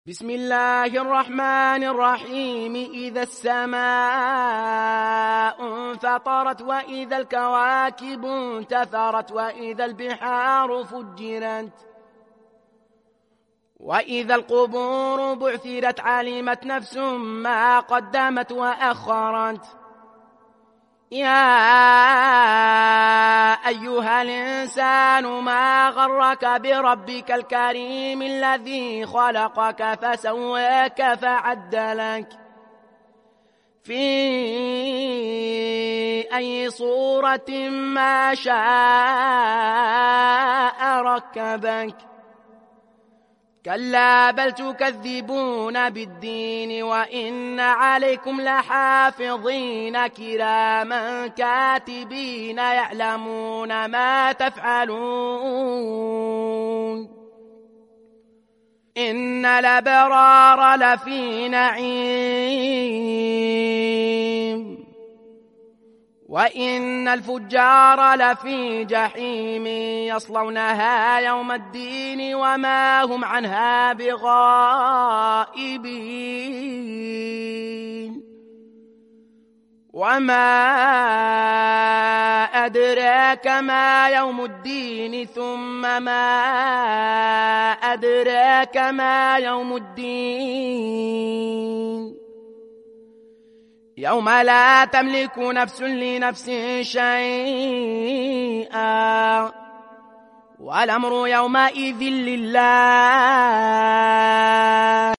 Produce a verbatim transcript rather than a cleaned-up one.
بسم الله الرحمن الرحيم. إذا السماء انفطرت وإذا الكواكب انتثرت وإذا البحار فجرت وإذا القبور بعثرت علمت نفس ما قدمت وأخرت. يا أيها الإنسان ما غرك بربك الكريم الذي خلقك فسواك فعدلك في أي صورة ما شاء ركبك. كلا بل تكذبون بالدين وإن عليكم لحافظين كراما كاتبين يعلمون ما تفعلون. إن الأبرار لفي نعيم وإن الفجار لفي جحيم يصلونها يوم الدين وما هم عنها بغائبين. وما أدراك ما يوم الدين ثم ما أدراك ما يوم الدين. يوم لا تملك نفس لنفس شيئا والأمر يومئذ لله.